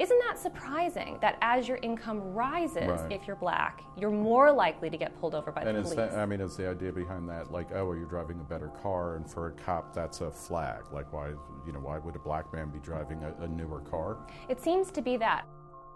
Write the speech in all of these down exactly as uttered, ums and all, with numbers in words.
isn't that surprising that as your income rises, right. if you're black, you're more likely to get pulled over by and the is police? That, I mean, is the idea behind that like, oh, well, you're driving a better car, and for a cop, that's a flag? Like, why, you know, why would a black man be driving a, a newer car? It seems to be that.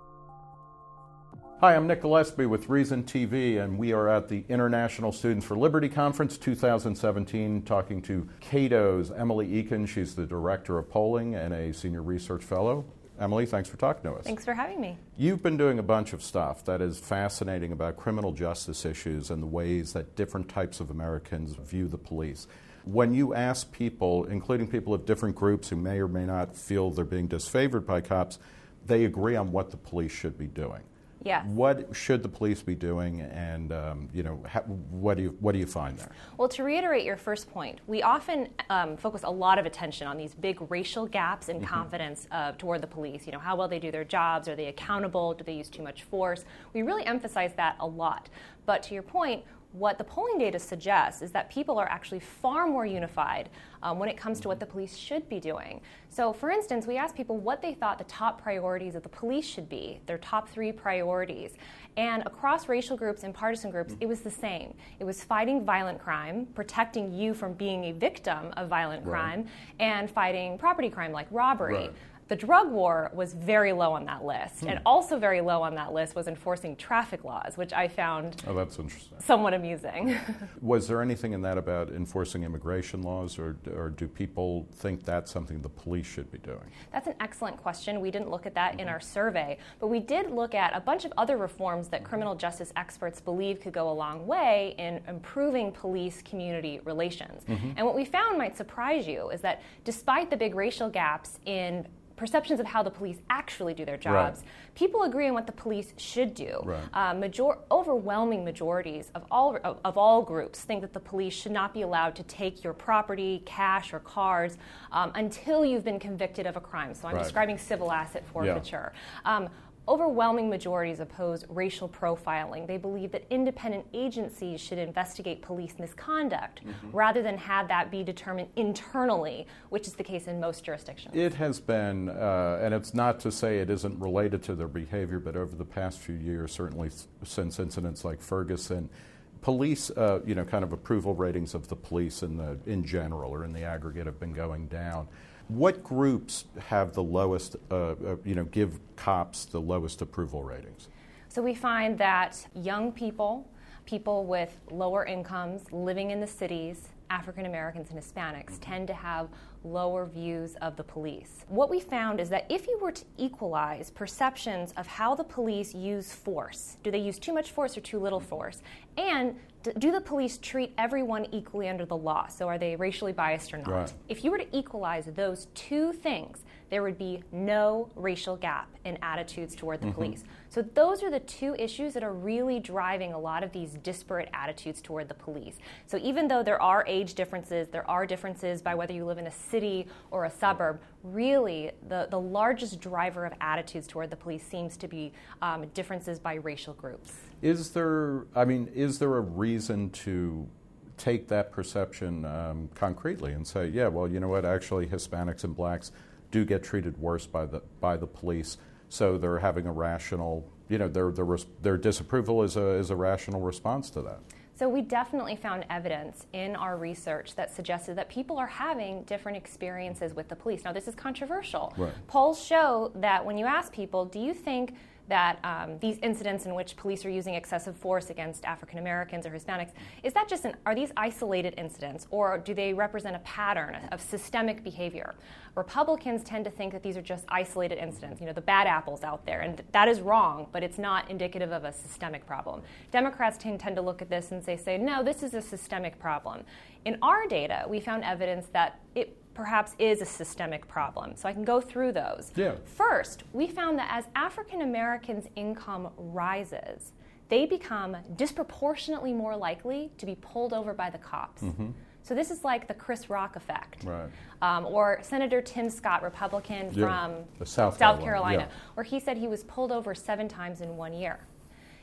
Hi, I'm Nick Gillespie with Reason T V, and we are at the International Students for Liberty Conference two thousand seventeen, talking to Cato's Emily Eakin. She's the Director of Polling and a Senior Research Fellow. Emily, thanks for talking to us. Thanks for having me. You've been doing a bunch of stuff that is fascinating about criminal justice issues and the ways that different types of Americans view the police. When you ask people, including people of different groups who may or may not feel they're being disfavored by cops, they agree on what the police should be doing. Yes. What should the police be doing, and um, you know, ha- what do you what do you find there? Well, to reiterate your first point, we often um, focus a lot of attention on these big racial gaps in mm-hmm. confidence uh, toward the police. You know, how well they do their jobs, are they accountable, do they use too much force? We really emphasize that a lot. But to your point, what the polling data suggests is that people are actually far more unified um, when it comes to what the police should be doing. So, for instance, we asked people what they thought the top priorities of the police should be, their top three priorities. And across racial groups and partisan groups, it was the same. It was fighting violent crime, protecting you from being a victim of violent right. crime, and fighting property crime like robbery. Right. The drug war was very low on that list, hmm. and also very low on that list was enforcing traffic laws, which I found oh, that's interesting. somewhat amusing. Was there anything in that about enforcing immigration laws, or, or do people think that's something the police should be doing? That's an excellent question. We didn't look at that mm-hmm. in our survey, but we did look at a bunch of other reforms that criminal justice experts believe could go a long way in improving police-community relations. Mm-hmm. And what we found might surprise you is that despite the big racial gaps in perceptions of how the police actually do their jobs, right. people agree on what the police should do. Right. Uh, major- overwhelming majorities of all of, of all groups think that the police should not be allowed to take your property, cash, or cars um, until you've been convicted of a crime. So I'm right. describing civil asset forfeiture. Yeah. Um, Overwhelming majorities oppose racial profiling. They believe that independent agencies should investigate police misconduct mm-hmm. rather than have that be determined internally, which is the case in most jurisdictions. It has been, uh, and it's not to say it isn't related to their behavior, but over the past few years, certainly since incidents like Ferguson, police, uh, you know, kind of approval ratings of the police in the in general or in the aggregate have been going down. What groups have the lowest, uh, uh, you know, give cops the lowest approval ratings? So we find that young people, people with lower incomes, living in the cities, African Americans and Hispanics tend to have lower views of the police. What we found is that if you were to equalize perceptions of how the police use force, do they use too much force or too little force, and do the police treat everyone equally under the law? So are they racially biased or not? Right. If you were to equalize those two things, there would be no racial gap in attitudes toward the mm-hmm. police. So those are the two issues that are really driving a lot of these disparate attitudes toward the police. So even though there are age differences, there are differences by whether you live in a city or a suburb, really the, the largest driver of attitudes toward the police seems to be um, differences by racial groups. Is there, I mean, is there a reason to take that perception um, concretely and say, yeah, well, you know what, actually Hispanics and blacks do get treated worse by the by the police, so they're having a rational, you know, their their their disapproval is a is a rational response to that? So we definitely found evidence in our research that suggested that people are having different experiences with the police. Now, this is controversial. Right. Polls show that when you ask people, do you think that um, these incidents in which police are using excessive force against African Americans or Hispanics, is that just an, are these isolated incidents, or do they represent a pattern of systemic behavior? Republicans tend to think that these are just isolated incidents, you know, the bad apples out there, and that is wrong, but it's not indicative of a systemic problem. Democrats tend, tend to look at this and say, say, no, this is a systemic problem. In our data, we found evidence that it perhaps is a systemic problem. So I can go through those. Yeah. First, we found that as African Americans' income rises, they become disproportionately more likely to be pulled over by the cops. Mm-hmm. So this is like the Chris Rock effect. Right. Um, or Senator Tim Scott, Republican yeah. from South, South Carolina, Carolina yeah. where he said he was pulled over seven times in one year.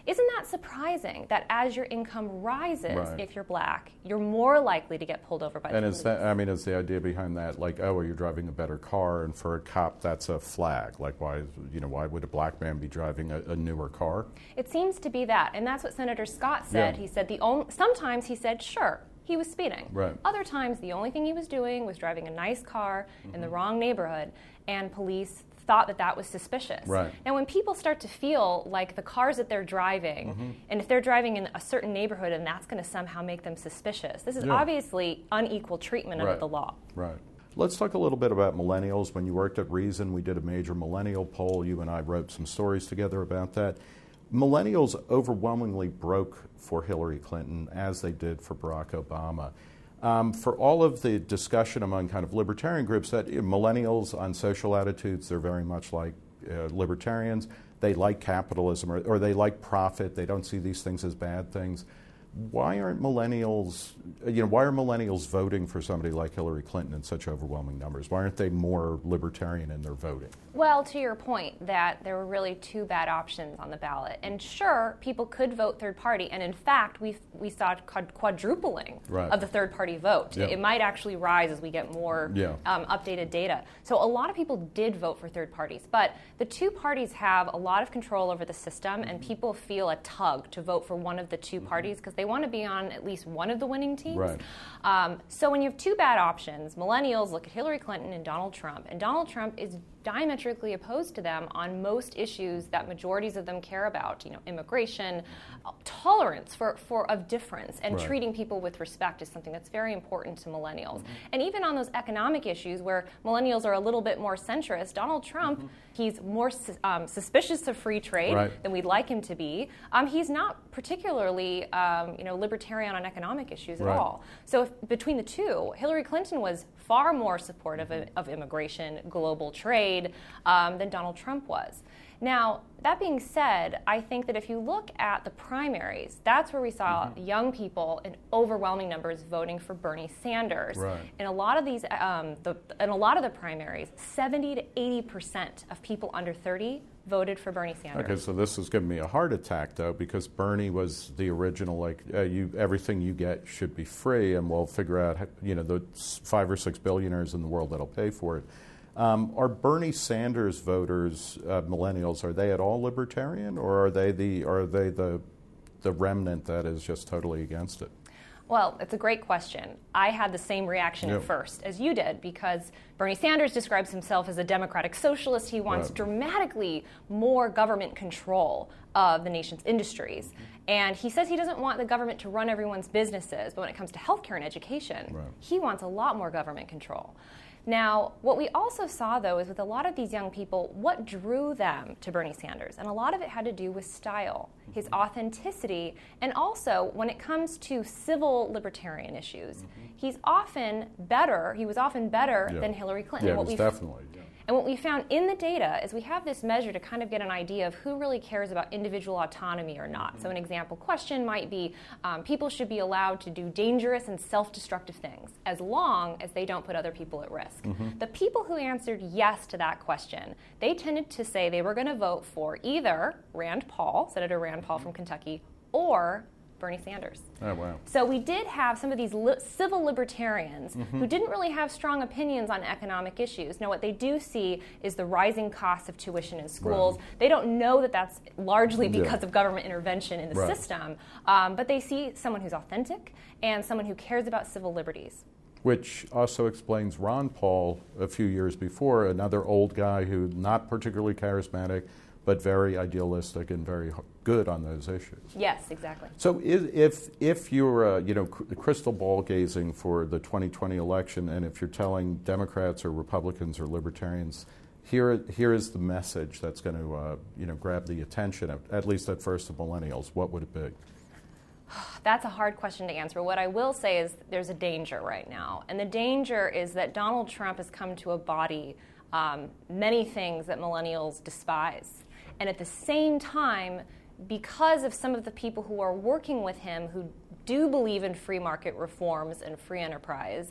Isn't that surprising that as your income rises, right. if you're black, you're more likely to get pulled over by the and police? is that, I mean, is the idea behind that like, oh, well, you're driving a better car, and for a cop, that's a flag? Like, why, you know, why would a black man be driving a, a newer car? It seems to be that, and that's what Senator Scott said. Yeah. He said the only, sometimes he said, sure, he was speeding. Right. Other times, the only thing he was doing was driving a nice car mm-hmm. in the wrong neighborhood, and police thought that that was suspicious. Right. Now, when people start to feel like the cars that they're driving, mm-hmm. and if they're driving in a certain neighborhood and that's going to somehow make them suspicious, this is yeah. obviously unequal treatment right. under the law. Right. Let's talk a little bit about millennials. When you worked at Reason, we did a major millennial poll. You and I wrote some stories together about that. Millennials overwhelmingly broke for Hillary Clinton, as they did for Barack Obama. Um, for all of the discussion among kind of libertarian groups that you know, millennials on social attitudes, they're very much like uh, libertarians. They like capitalism or, or they like profit. They don't see these things as bad things. Why aren't millennials, you know, why are millennials voting for somebody like Hillary Clinton in such overwhelming numbers? Why aren't they more libertarian in their voting? Well, to your point that there were really two bad options on the ballot. And sure, people could vote third party. And in fact, we we saw quadrupling right. of the third party vote. Yeah. It might actually rise as we get more yeah. um, updated data. So a lot of people did vote for third parties. But the two parties have a lot of control over the system, and people feel a tug to vote for one of the two parties because they want to be on at least one of the winning teams. Right. Um, so when you have two bad options, millennials look at Hillary Clinton and Donald Trump, and Donald Trump is diametrically opposed to them on most issues that majorities of them care about, you know, immigration, uh, tolerance for, for of difference, and right. treating people with respect is something that's very important to millennials. Mm-hmm. And even on those economic issues where millennials are a little bit more centrist, Donald Trump, mm-hmm. he's more um, suspicious of free trade right. than we'd like him to be. Um, he's not particularly, um, you know, libertarian on economic issues at right. all. So if, between the two, Hillary Clinton was far more supportive of, of immigration, global trade, um, than Donald Trump was. Now, that being said, I think that if you look at the primaries, that's where we saw mm-hmm. young people in overwhelming numbers voting for Bernie Sanders. Right. In a lot of these, um, the, in a lot of the primaries, seventy to eighty percent of people under thirty voted for Bernie Sanders. Okay, so this is giving me a heart attack, though, because Bernie was the original, like, uh, you, everything you get should be free, and we'll figure out, you know, the five or six billionaires in the world that'll pay for it. Um, are Bernie Sanders voters, uh, millennials, are they at all libertarian, or are they the are they the the remnant that is just totally against it? Well, it's a great question. I had the same reaction yep. at first as you did, because Bernie Sanders describes himself as a democratic socialist. He wants right. dramatically more government control of the nation's industries. And he says he doesn't want the government to run everyone's businesses, but when it comes to healthcare and education, right. he wants a lot more government control. Now, what we also saw, though, is with a lot of these young people, what drew them to Bernie Sanders? And a lot of it had to do with style, his authenticity, and also when it comes to civil libertarian issues, mm-hmm. he's often better, he was often better yeah. than Hillary Clinton. Yeah, and what was we definitely, yeah. And what we found in the data is we have this measure to kind of get an idea of who really cares about individual autonomy or not. Mm-hmm. So an example question might be, um, people should be allowed to do dangerous and self-destructive things as long as they don't put other people at risk. Mm-hmm. The people who answered yes to that question, they tended to say they were going to vote for either Rand Paul, Senator Rand Paul from Kentucky, or Bernie Sanders. Oh, wow. So we did have some of these li- civil libertarians mm-hmm. who didn't really have strong opinions on economic issues. Now, what they do see is the rising cost of tuition in schools. Right. They don't know that that's largely because yeah. of government intervention in the right. system, um, but they see someone who's authentic and someone who cares about civil liberties. Which also explains Ron Paul a few years before, another old guy who not particularly charismatic, but very idealistic and very good on those issues. Yes, exactly. So if if you're uh, you know crystal ball gazing for the twenty twenty election, and if you're telling Democrats or Republicans or Libertarians, here here is the message that's going to uh, you know grab the attention of, at least at first, of millennials, what would it be? That's a hard question to answer. What I will say is there's a danger right now, and the danger is that Donald Trump has come to embody um, many things that millennials despise. And at the same time, because of some of the people who are working with him who do believe in free market reforms and free enterprise,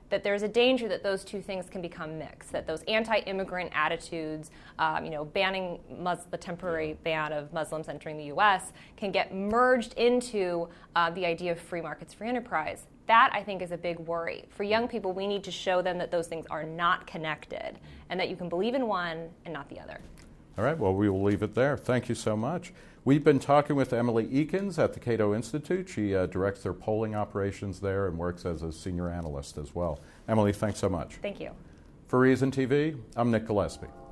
that there's a danger that those two things can become mixed, that those anti-immigrant attitudes, um, you know, banning Mus- the temporary ban of Muslims entering the U S can get merged into uh, the idea of free markets, free enterprise. That, I think, is a big worry. For young people, we need to show them that those things are not connected and that you can believe in one and not the other. All right, well, we will leave it there. Thank you so much. We've been talking with Emily Ekins at the Cato Institute. She uh, directs their polling operations there and works as a senior analyst as well. Emily, thanks so much. Thank you. For Reason T V, I'm Nick Gillespie.